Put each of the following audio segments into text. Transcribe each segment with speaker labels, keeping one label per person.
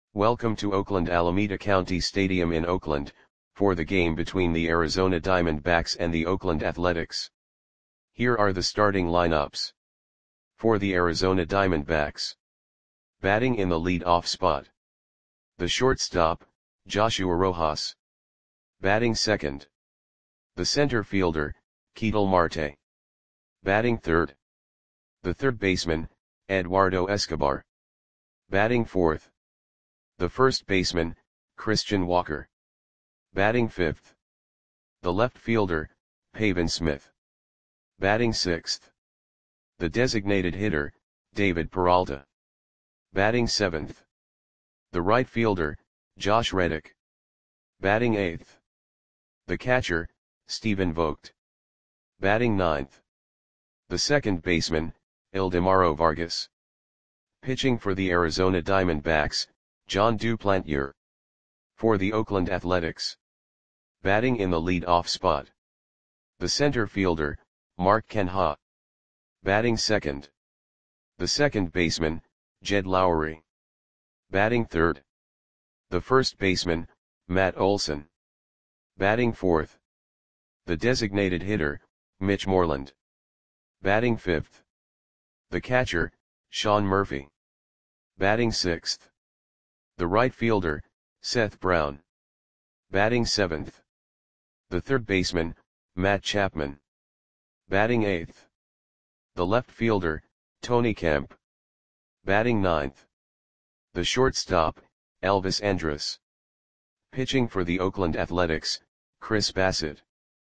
Speaker 1: Welcome to Oakland Alameda County Stadium in Oakland, for the game between the Arizona Diamondbacks and the Oakland Athletics. Here are the starting lineups. For the Arizona Diamondbacks. Batting in the lead-off spot. The shortstop, Joshua Rojas. Batting second. The center fielder, Ketel Marte. Batting third. The third baseman, Eduardo Escobar. Batting fourth. The first baseman, Christian Walker. Batting fifth. The left fielder, Pavin Smith. Batting sixth. The designated hitter, David Peralta. Batting seventh. The right fielder, Josh Reddick. Batting eighth. The catcher, Stephen Vogt. Batting ninth. The second baseman, Ildemaro Vargas. Pitching for the Arizona Diamondbacks, Jon Duplantier. For the Oakland Athletics. Batting in the lead-off spot. The center fielder, Mark Canha. Batting second. The second baseman, Jed Lowrie. Batting third. The first baseman, Matt Olson. Batting fourth. The designated hitter, Mitch Moreland. Batting fifth. The catcher, Sean Murphy. Batting sixth. The right fielder, Seth Brown. Batting seventh. The third baseman, Matt Chapman. Batting eighth. The left fielder, Tony Kemp. Batting ninth. The shortstop, Elvis Andrus. Pitching for the Oakland Athletics, Chris Bassett.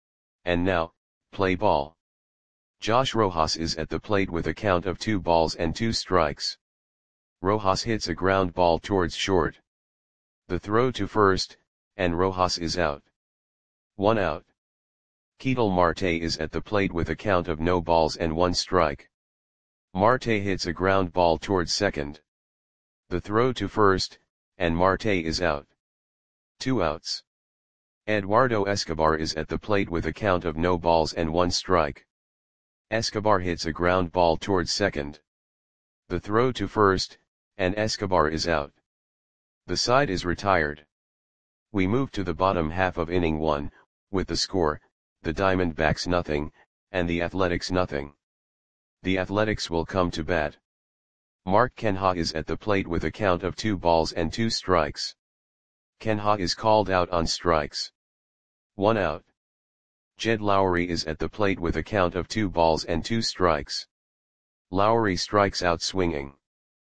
Speaker 1: And now, play ball. Josh Rojas is at the plate with a count of 2 balls and 2 strikes. Rojas hits a ground ball towards short. The throw to first, and Rojas is out. 1 out. Ketel Marte is at the plate with a count of 0 balls and 1 strike. Marte hits a ground ball towards second. The throw to first, and Marte is out. 2 outs. Eduardo Escobar is at the plate with a count of 0 balls and 1 strike. Escobar hits a ground ball towards second. The throw to first, and Escobar is out. The side is retired. We move to the bottom half of inning 1, with the score, the Diamondbacks 0, and the Athletics 0. The Athletics will come to bat. Mark Canha is at the plate with a count of 2 balls and 2 strikes. Canha is called out on strikes. 1 out. Jed Lowrie is at the plate with a count of 2 balls and 2 strikes. Lowrie strikes out swinging.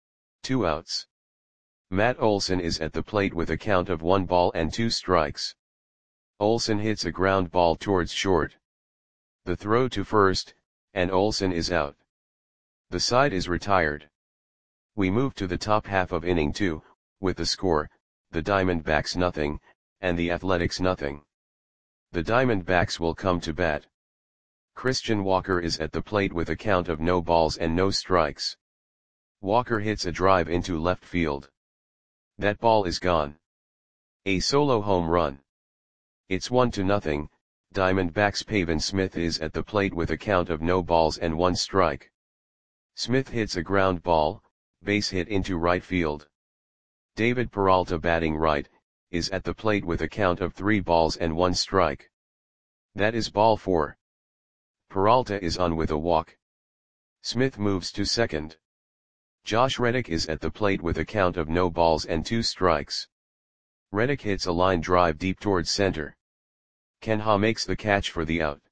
Speaker 1: 2 outs. Matt Olson is at the plate with a count of 1 ball and 2 strikes. Olson hits a ground ball towards short. The throw to first, and Olson is out. The side is retired. We move to the top half of inning 2, with the score, the Diamondbacks 0, and the Athletics 0. The Diamondbacks will come to bat. Christian Walker is at the plate with a count of 0 balls and 0 strikes. Walker hits a drive into left field. That ball is gone. A solo home run. It's 1-0, Diamondbacks. Pavin Smith is at the plate with a count of 0 balls and 1 strike. Smith hits a ground ball, base hit into right field. David Peralta, batting right, is at the plate with a count of 3 balls and 1 strike. That is ball 4. Peralta is on with a walk. Smith moves to second. Josh Reddick is at the plate with a count of 0 balls and 2 strikes. Reddick hits a line drive deep towards center. Canha makes the catch for the out.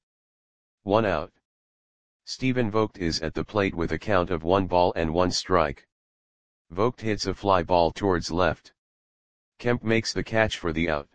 Speaker 1: 1 out. Stephen Vogt is at the plate with a count of 1 ball and 1 strike. Vogt hits a fly ball towards left. Kemp makes the catch for the out.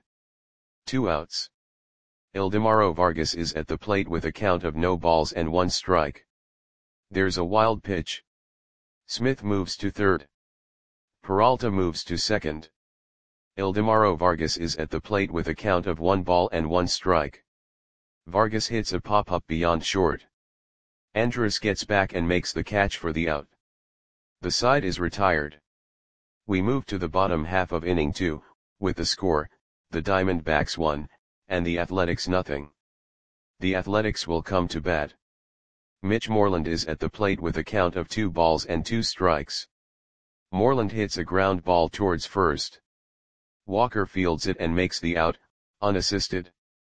Speaker 1: 2 outs. Ildemaro Vargas is at the plate with a count of 0 balls and 1 strike. There's a wild pitch. Smith moves to third. Peralta moves to second. Ildemaro Vargas is at the plate with a count of 1 ball and 1 strike. Vargas hits a pop-up beyond short. Andrus gets back and makes the catch for the out. The side is retired. We move to the bottom half of inning 2, with the score, the Diamondbacks 1, and the Athletics 0. The Athletics will come to bat. Mitch Moreland is at the plate with a count of 2 balls and 2 strikes. Moreland hits a ground ball towards first. Walker fields it and makes the out, unassisted.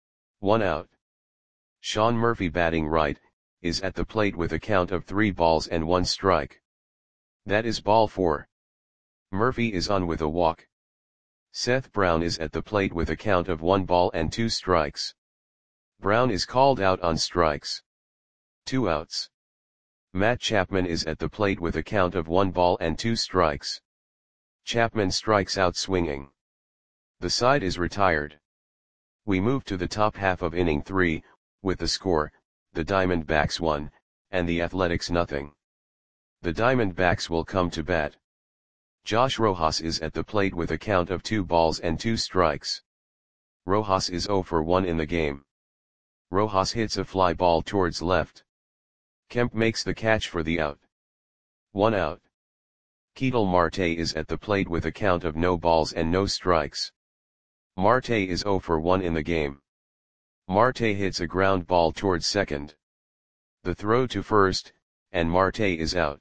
Speaker 1: 1 out. Sean Murphy batting right, is at the plate with a count of 3 balls and 1 strike. That is ball 4. Murphy is on with a walk. Seth Brown is at the plate with a count of 1 ball and 2 strikes. Brown is called out on strikes. 2 outs. Matt Chapman is at the plate with a count of 1 ball and 2 strikes. Chapman strikes out swinging. The side is retired. We move to the top half of inning 3, with the score, the Diamondbacks 1, and the Athletics nothing. The Diamondbacks will come to bat. Josh Rojas is at the plate with a count of 2 balls and 2 strikes. Rojas is 0 for 1 in the game. Rojas hits a fly ball towards left. Kemp makes the catch for the out. 1 out. Ketel Marte is at the plate with a count of no balls and no strikes. Marte is 0 for 1 in the game. Marte hits a ground ball towards second. The throw to first, and Marte is out.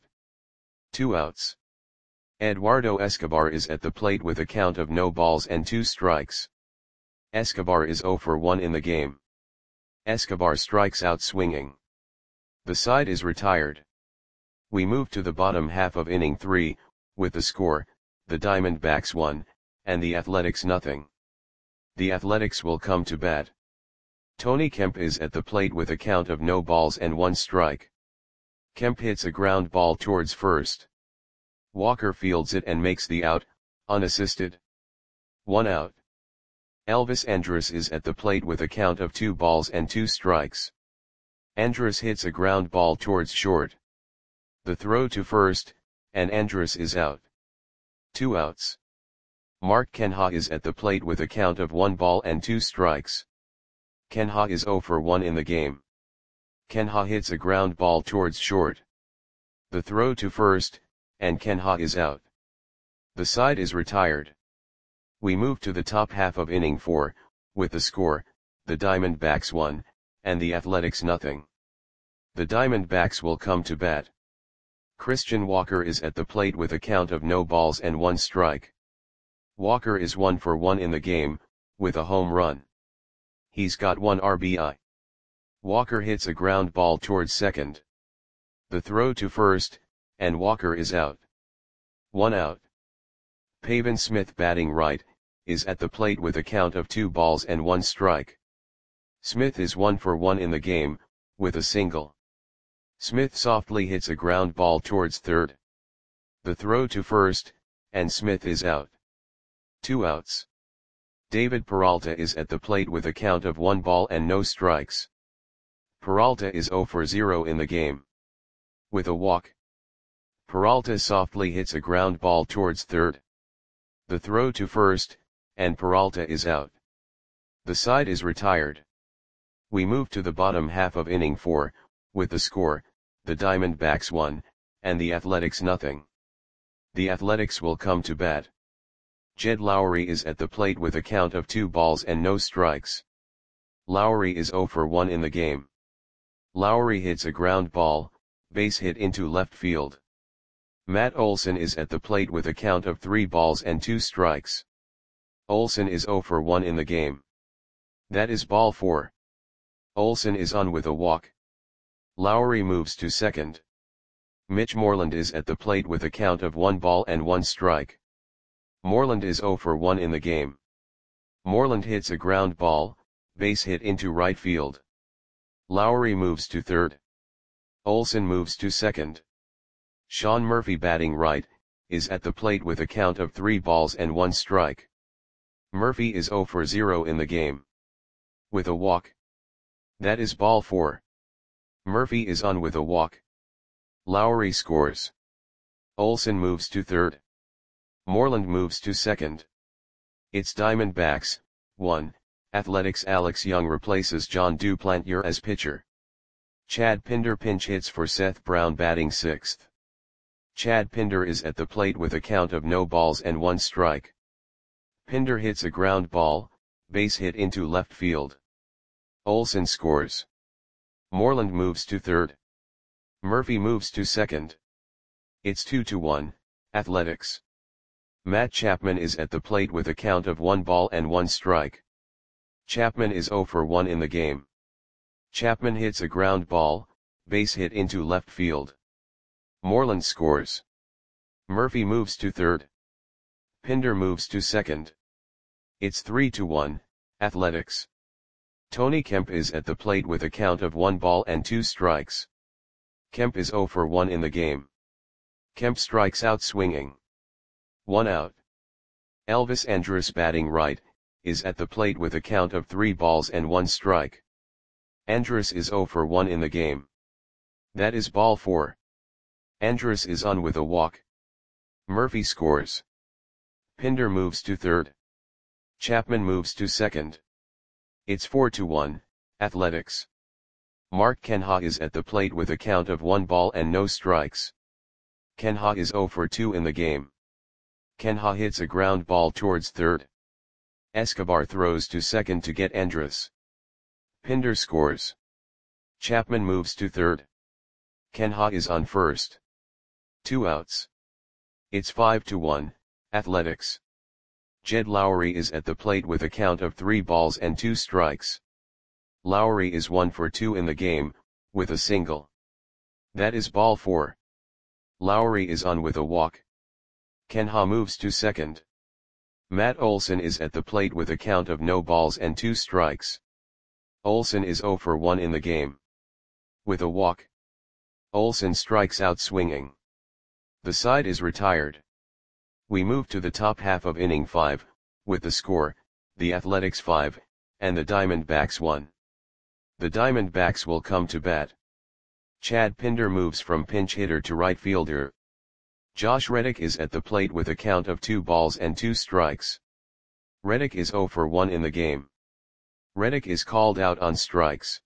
Speaker 1: 2 outs. Eduardo Escobar is at the plate with a count of no balls and 2 strikes. Escobar is 0 for 1 in the game. Escobar strikes out swinging. The side is retired. We move to the bottom half of inning 3, with the score, the Diamondbacks 1, and the Athletics nothing. The Athletics will come to bat. Tony Kemp is at the plate with a count of no balls and 1 strike. Kemp hits a ground ball towards first. Walker fields it and makes the out, unassisted. 1 out. Elvis Andrus is at the plate with a count of 2 balls and 2 strikes. Andrus hits a ground ball towards short. The throw to first, and Andrus is out. 2 outs. Mark Kenha is at the plate with a count of 1 ball and 2 strikes. Kenha is 0 for 1 in the game. Kenha hits a ground ball towards short. The throw to first, and Kenha is out. The side is retired. We move to the top half of inning 4, with the score, the Diamondbacks 1, and the Athletics nothing. The Diamondbacks will come to bat. Christian Walker is at the plate with a count of no balls and 1 strike. Walker is 1 for 1 in the game, with a home run. He's got 1 RBI. Walker hits a ground ball towards second. The throw to first, and Walker is out. 1 out. Pavin Smith batting right, is at the plate with a count of 2 balls and 1 strike. Smith is 1 for 1 in the game, with a single. Smith softly hits a ground ball towards third. The throw to first, and Smith is out. 2 outs. David Peralta is at the plate with a count of 1 ball and no strikes. Peralta is 0 for 0 in the game. With a walk. Peralta softly hits a ground ball towards third. The throw to first, and Peralta is out. The side is retired. We move to the bottom half of inning 4, with the score, the Diamondbacks 1, and the Athletics nothing. The Athletics will come to bat. Jed Lowry is at the plate with a count of 2 balls and no strikes. Lowry is 0 for 1 in the game. Lowry hits a ground ball, base hit into left field. Matt Olson is at the plate with a count of 3 balls and 2 strikes. Olson is 0 for 1 in the game. That is ball 4. Olson is on with a walk. Lowry moves to second. Mitch Moreland is at the plate with a count of 1 ball and 1 strike. Moreland is 0 for 1 in the game. Moreland hits a ground ball, base hit into right field. Lowry moves to third. Olson moves to second. Sean Murphy batting right, is at the plate with a count of 3 balls and 1 strike. Murphy is 0 for 0 in the game. With a walk. That is ball 4. Murphy is on with a walk. Lowry scores. Olson moves to third. Moreland moves to second. It's Diamondbacks, 1, Athletics. Alex Young replaces John Duplantier as pitcher. Chad Pinder pinch hits for Seth Brown batting 6th. Chad Pinder is at the plate with a count of no balls and 1 strike. Pinder hits a ground ball, base hit into left field. Olson scores. Moreland moves to third. Murphy moves to second. It's 2-1, Athletics. Matt Chapman is at the plate with a count of 1 ball and 1 strike. Chapman is 0 for 1 in the game. Chapman hits a ground ball, base hit into left field. Moreland scores. Murphy moves to third. Pinder moves to second. It's 3-1, Athletics. Tony Kemp is at the plate with a count of 1 ball and 2 strikes. Kemp is 0 for 1 in the game. Kemp strikes out swinging. 1 out. Elvis Andrus batting right, is at the plate with a count of 3 balls and 1 strike. Andrus is 0 for 1 in the game. That is ball 4. Andrus is on with a walk. Murphy scores. Pinder moves to third. Chapman moves to second. It's 4-1, Athletics. Mark Kenha is at the plate with a count of 1 ball and no strikes. Kenha is 0 for 2 in the game. Kenha hits a ground ball towards third. Escobar throws to second to get Andrus. Pinder scores. Chapman moves to third. Kenha is on first. 2 outs. It's 5-1, Athletics. Jed Lowry is at the plate with a count of 3 balls and 2 strikes. Lowry is 1 for 2 in the game, with a single. That is ball 4. Lowry is on with a walk. Kenha moves to second. Matt Olson is at the plate with a count of no balls and 2 strikes. Olson is 0 for 1 in the game. With a walk. Olson strikes out swinging. The side is retired. We move to the top half of inning 5, with the score, the Athletics 5, and the Diamondbacks 1. The Diamondbacks will come to bat. Chad Pinder moves from pinch hitter to right fielder. Josh Reddick is at the plate with a count of 2 balls and 2 strikes. Reddick is 0 for 1 in the game. Reddick is called out on strikes.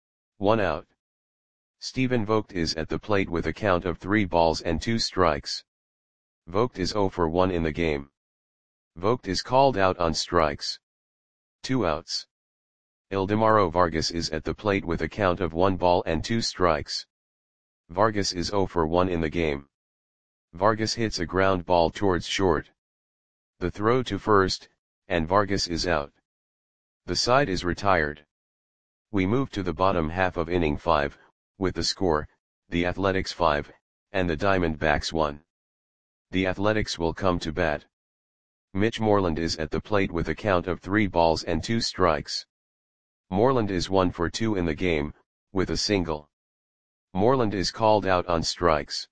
Speaker 1: 1 out. Stephen Vogt is at the plate with a count of 3 balls and 2 strikes. Vogt is 0 for 1 in the game. Vogt is called out on strikes. 2 outs. Ildemaro Vargas is at the plate with a count of 1 ball and 2 strikes. Vargas is 0 for 1 in the game. Vargas hits a ground ball towards short. The throw to first, and Vargas is out. The side is retired. We move to the bottom half of inning 5, with the score, the Athletics 5, and the Diamondbacks 1. The Athletics will come to bat. Mitch Moreland is at the plate with a count of 3 balls and 2 strikes. Moreland is 1 for 2 in the game, with a single. Moreland is called out on strikes.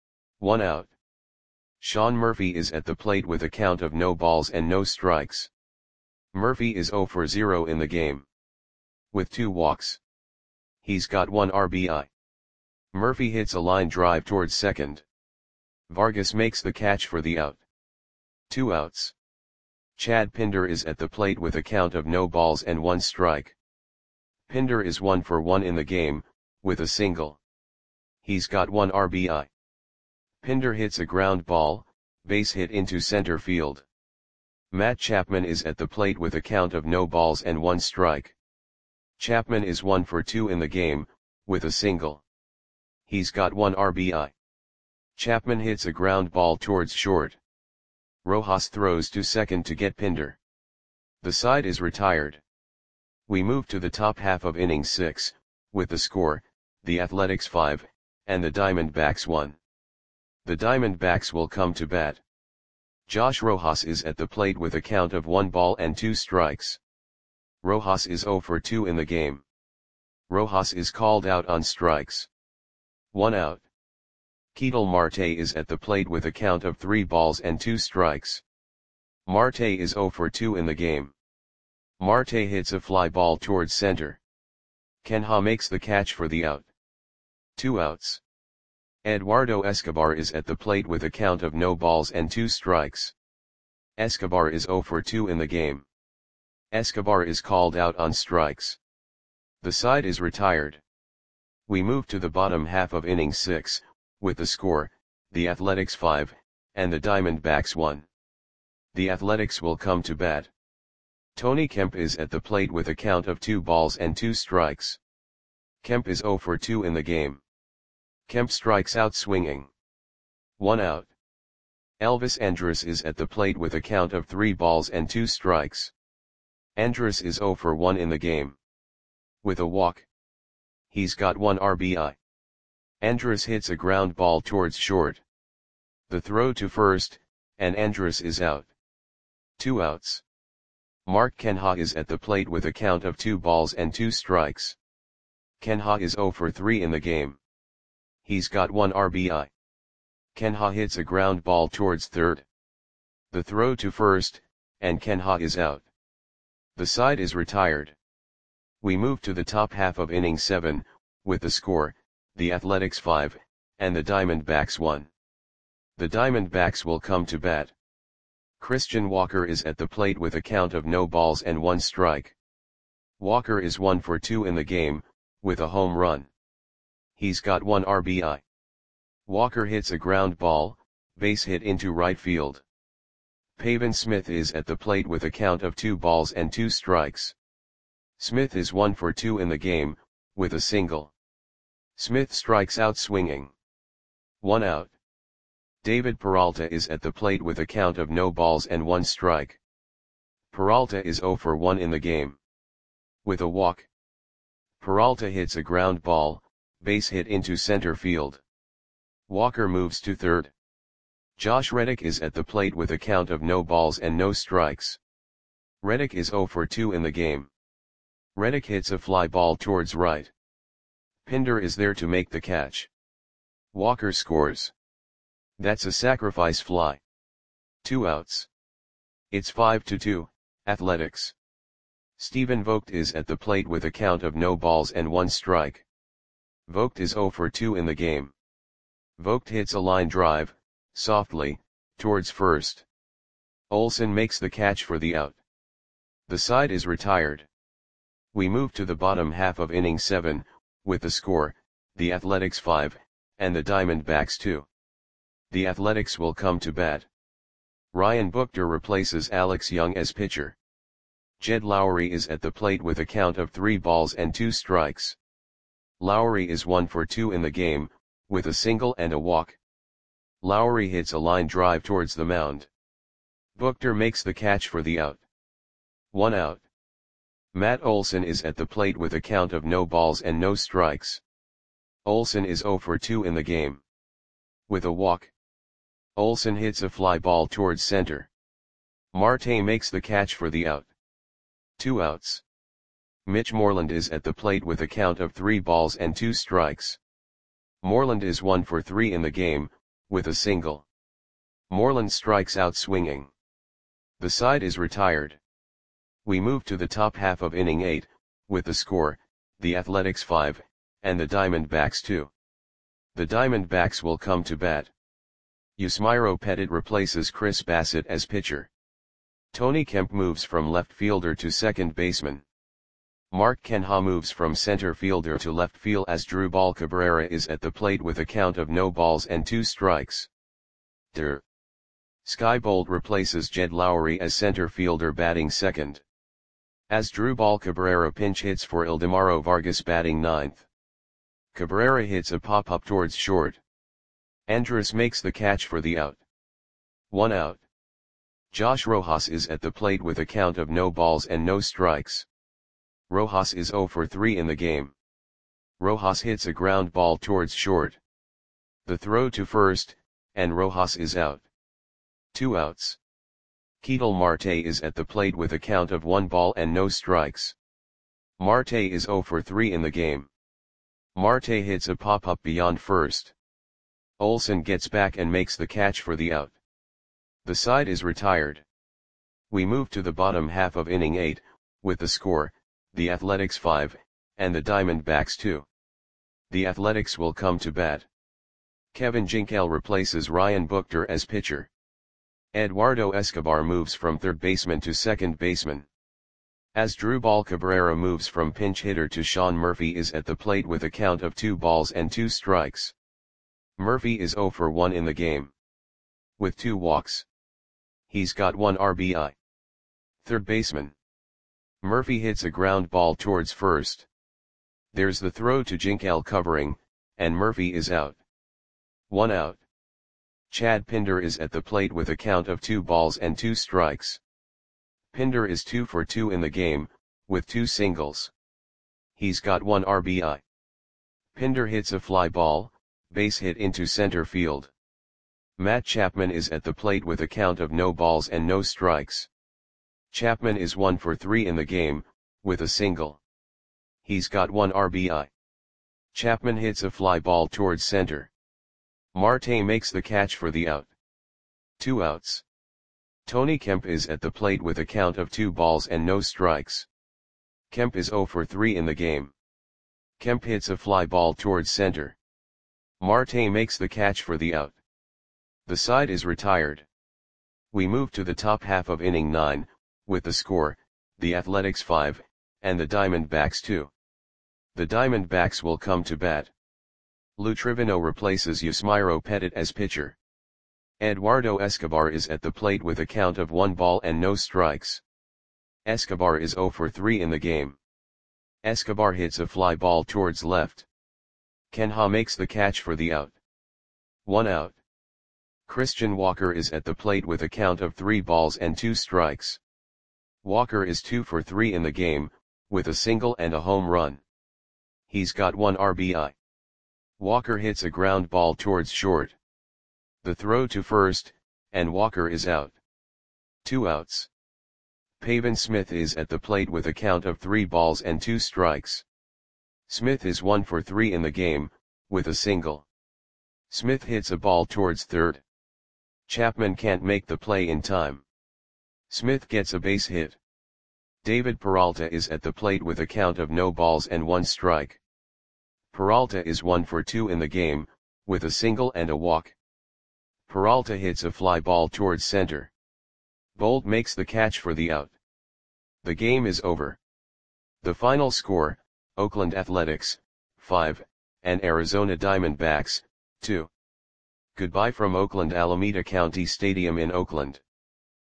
Speaker 1: 1 out. Sean Murphy is at the plate with a count of no balls and no strikes. Murphy is 0 for 0 in the game. With 2 walks. He's got 1 RBI. Murphy hits a line drive towards second. Vargas makes the catch for the out. 2 outs. Chad Pinder is at the plate with a count of no balls and 1 strike. Pinder is 1 for 1 in the game, with a single. He's got 1 RBI. Pinder hits a ground ball, base hit into center field. Matt Chapman is at the plate with a count of no balls and 1 strike. Chapman is 1 for 2 in the game, with a single. He's got 1 RBI. Chapman hits a ground ball towards short. Rojas throws to second to get Pinder. The side is retired. We move to the top half of inning 6, with the score, the Athletics 5, and the Diamondbacks 1. The Diamondbacks will come to bat. Josh Rojas is at the plate with a count of 1 ball and 2 strikes. Rojas is 0 for 2 in the game. Rojas is called out on strikes. 1 out. Ketel Marte is at the plate with a count of 3 balls and 2 strikes. Marte is 0 for 2 in the game. Marte hits a fly ball towards center. Kenha makes the catch for the out. 2 outs. Eduardo Escobar is at the plate with a count of no balls and 2 strikes. Escobar is 0 for 2 in the game. Escobar is called out on strikes. The side is retired. We move to the bottom half of inning 6, with the score, the Athletics 5, and the Diamondbacks 1. The Athletics will come to bat. Tony Kemp is at the plate with a count of 2 balls and 2 strikes. Kemp is 0 for 2 in the game. Kemp strikes out swinging. 1 out. Elvis Andrus is at the plate with a count of 3 balls and 2 strikes. Andrus is 0 for 1 in the game. With a walk. He's got 1 RBI. Andrus hits a ground ball towards short. The throw to first, and Andrus is out. 2 outs. Mark Kenha is at the plate with a count of 2 balls and 2 strikes. Kenha is 0 for 3 in the game. He's got 1 RBI. Kenha hits a ground ball towards third. The throw to first, and Kenha is out. The side is retired. We move to the top half of inning 7, with the score, the Athletics 5, and the Diamondbacks 1. The Diamondbacks will come to bat. Christian Walker is at the plate with a count of no balls and 1 strike. Walker is 1 for 2 in the game, with a home run. He's got 1 RBI. Walker hits a ground ball, base hit into right field. Pavin Smith is at the plate with a count of 2 balls and 2 strikes. Smith is 1 for 2 in the game, with a single. Smith strikes out swinging. 1 out. David Peralta is at the plate with a count of no balls and 1 strike. Peralta is 0 for 1 in the game. With a walk. Peralta hits a ground ball, base hit into center field. Walker moves to third. Josh Reddick is at the plate with a count of no balls and no strikes. Reddick is 0 for 2 in the game. Reddick hits a fly ball towards right. Pinder is there to make the catch. Walker scores. That's a sacrifice fly. 2 outs. It's 5-2, Athletics. Stephen Vogt is at the plate with a count of no balls and 1 strike. Vogt is 0 for 2 in the game. Vogt hits a line drive, softly, towards first. Olsen makes the catch for the out. The side is retired. We move to the bottom half of inning 7, with the score, the Athletics 5, and the Diamondbacks 2. The Athletics will come to bat. Ryan Buchter replaces Alex Young as pitcher. Jed Lowry is at the plate with a count of 3 balls and 2 strikes. Lowry is 1 for 2 in the game, with a single and a walk. Lowry hits a line drive towards the mound. Buchter makes the catch for the out. 1 out. Matt Olson is at the plate with a count of no balls and no strikes. Olson is 0 for 2 in the game. With a walk. Olson hits a fly ball towards center. Marte makes the catch for the out. 2 outs. Mitch Moreland is at the plate with a count of 3 balls and 2 strikes. Moreland is 1 for 3 in the game, with a single. Moreland strikes out swinging. The side is retired. We move to the top half of inning 8, with the score, the Athletics 5, and the Diamondbacks 2. The Diamondbacks will come to bat. Yusmeiro Petit replaces Chris Bassett as pitcher. Tony Kemp moves from left fielder to second baseman. Mark Kenha moves from center fielder to left field as Drubal Cabrera is at the plate with a count of no balls and 2 strikes. Skye Bolt replaces Jed Lowry as center fielder batting second. As Drubal Cabrera pinch hits for Ildemaro Vargas batting ninth. Cabrera hits a pop-up towards short. Andrus makes the catch for the out. 1 out. Josh Rojas is at the plate with a count of no balls and no strikes. Rojas is 0 for 3 in the game. Rojas hits a ground ball towards short. The throw to first, and Rojas is out. 2 outs. Ketel Marte is at the plate with a count of 1 ball and no strikes. Marte is 0 for 3 in the game. Marte hits a pop-up beyond first. Olsen gets back and makes the catch for the out. The side is retired. We move to the bottom half of inning 8, with the score, the Athletics 5, and the Diamondbacks 2. The Athletics will come to bat. Kevin Jinkel replaces Ryan Buchter as pitcher. Eduardo Escobar moves from third baseman to second baseman. As Drubal Cabrera moves from pinch hitter to Sean Murphy is at the plate with a count of 2 balls and 2 strikes. Murphy is 0 for 1 in the game. With 2 walks. He's got 1 RBI. Third baseman. Murphy hits a ground ball towards first. There's the throw to Jinkel covering, and Murphy is out. 1 out. Chad Pinder is at the plate with a count of 2 balls and 2 strikes. Pinder is 2 for 2 in the game, with 2 singles. He's got 1 RBI. Pinder hits a fly ball, base hit into center field. Matt Chapman is at the plate with a count of no balls and no strikes. Chapman is 1 for 3 in the game, with a single. He's got 1 RBI. Chapman hits a fly ball towards center. Marte makes the catch for the out. 2 outs. Tony Kemp is at the plate with a count of 2 balls and no strikes. Kemp is 0 for 3 in the game. Kemp hits a fly ball towards center. Marte makes the catch for the out. The side is retired. We move to the top half of inning 9, with the score, the Athletics 5, and the Diamondbacks 2. The Diamondbacks will come to bat. Lou Trivino replaces Yusmeiro Petit as pitcher. Eduardo Escobar is at the plate with a count of 1 ball and no strikes. Escobar is 0 for 3 in the game. Escobar hits a fly ball towards left. Ken Ha makes the catch for the out. 1 out. Christian Walker is at the plate with a count of 3 balls and 2 strikes. Walker is 2 for 3 in the game, with a single and a home run. He's got 1 RBI. Walker hits a ground ball towards short. The throw to first, and Walker is out. 2 outs. Pavin Smith is at the plate with a count of 3 balls and 2 strikes. Smith is 1 for 3 in the game, with a single. Smith hits a ball towards third. Chapman can't make the play in time. Smith gets a base hit. David Peralta is at the plate with a count of no balls and 1 strike. Peralta is 1 for 2 in the game, with a single and a walk. Peralta hits a fly ball towards center. Bolt makes the catch for the out. The game is over. The final score, Oakland Athletics, 5, and Arizona Diamondbacks, 2. Goodbye from Oakland Alameda County Stadium in Oakland.